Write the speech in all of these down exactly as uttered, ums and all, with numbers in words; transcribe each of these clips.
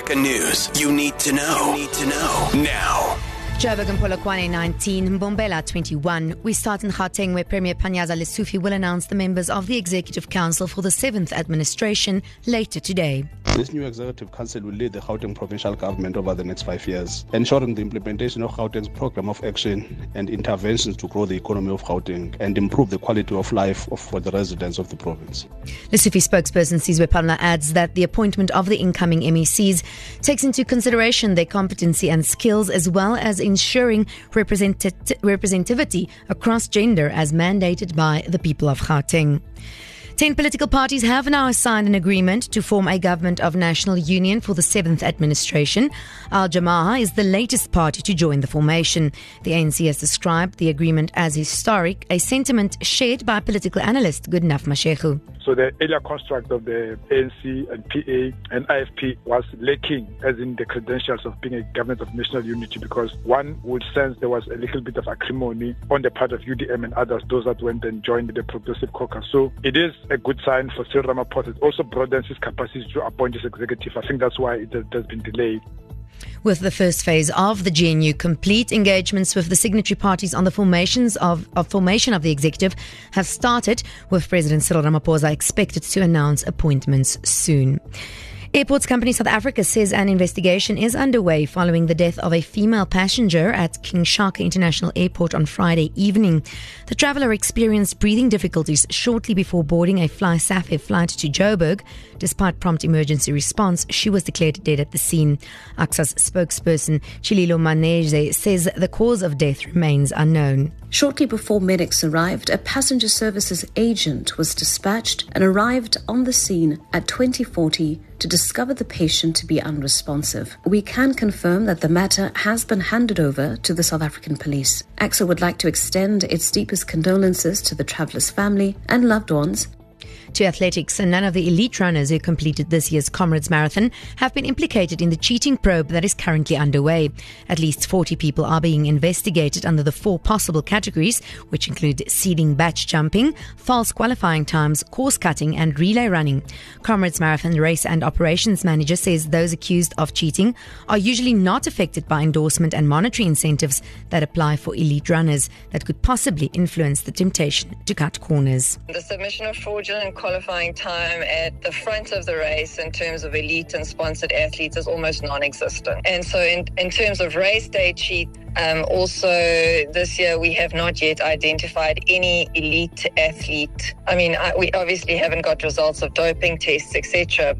Lekker news you need to know. You need to know now. Joburg and Polokwane nineteen, Mbombela twenty-one. We start in Gauteng, where Premier Panyaza Lesufi will announce the members of the Executive Council for the seventh administration later today. This new Executive Council will lead the Gauteng provincial government over the next five years, ensuring the implementation of Gauteng's program of action and interventions to grow the economy of Gauteng and improve the quality of life of, for the residents of the province. Lesufi spokesperson Sizwe Palmer adds that the appointment of the incoming M E Cs takes into consideration their competency and skills, as well as ensuring represent- representativity across gender as mandated by the people of Gauteng. Ten political parties have now signed an agreement to form a government of national union for the seventh administration. Al Jamaah is the latest party to join the formation. The A N C has described the agreement as historic, a sentiment shared by political analyst Goodenough Mashego. So the earlier construct of the A N C and P A and I F P was lacking, as in the credentials of being a government of national unity, because one would sense there was a little bit of acrimony on the part of U D M and others, those that went and joined the Progressive Caucus. So it is a good sign for Cyril Ramaphosa. It also broadens his capacity to appoint his executive. I think that's why it has been delayed. With the first phase of the G N U complete, engagements with the signatory parties on the formations of, of formation of the executive have started, with President Cyril Ramaphosa expected to announce appointments soon. Airports Company South Africa says an investigation is underway following the death of a female passenger at King Shaka International Airport on Friday evening. The traveller experienced breathing difficulties shortly before boarding a Fly Safair flight to Joburg. Despite prompt emergency response, she was declared dead at the scene. A X A's spokesperson Chililo Maneze says the cause of death remains unknown. Shortly before medics arrived, a passenger services agent was dispatched and arrived on the scene at twenty forty to discover the patient to be unresponsive. We can confirm that the matter has been handed over to the South African police. A X A would like to extend its deepest condolences to the traveller's family and loved ones. To athletics, and none of the elite runners who completed this year's Comrades Marathon have been implicated in the cheating probe that is currently underway. At least forty people are being investigated under the four possible categories, which include seeding batch jumping, false qualifying times, course cutting and relay running. Comrades Marathon race and operations manager says those accused of cheating are usually not affected by endorsement and monetary incentives that apply for elite runners that could possibly influence the temptation to cut corners. The submission of fraudulent qualifying time at the front of the race in terms of elite and sponsored athletes is almost non-existent. And so in, in terms of race day cheat, um, also this year we have not yet identified any elite athlete. I mean, I, we obviously haven't got results of doping tests, et cetera.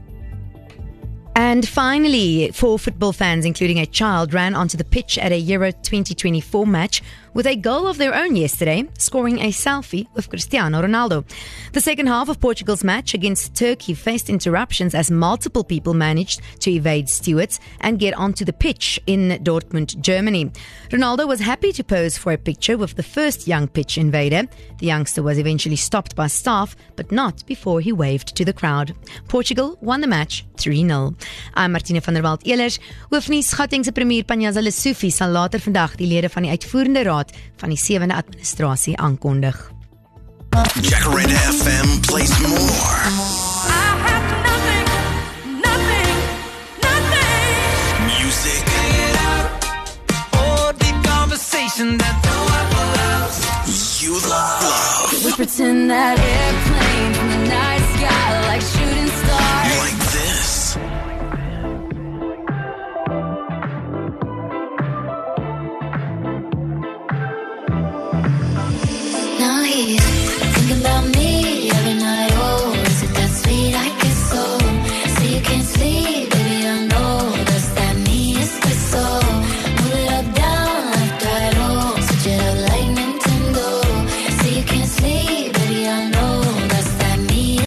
And finally, four football fans, including a child, ran onto the pitch at a Euro twenty twenty-four match with a goal of their own yesterday, scoring a selfie with Cristiano Ronaldo. The second half of Portugal's match against Turkey faced interruptions as multiple people managed to evade stewards and get onto the pitch in Dortmund, Germany. Ronaldo was happy to pose for a picture with the first young pitch invader. The youngster was eventually stopped by staff, but not before he waved to the crowd. Portugal won the match three nil. I'm Martine van der Walt-Elers. Hoofnuus Gautengse Premier Panyaza Lesufi sal later vandag die lede van die uitvoerende raad van die sewende administrasie aankondig. Jacaranda F M plays more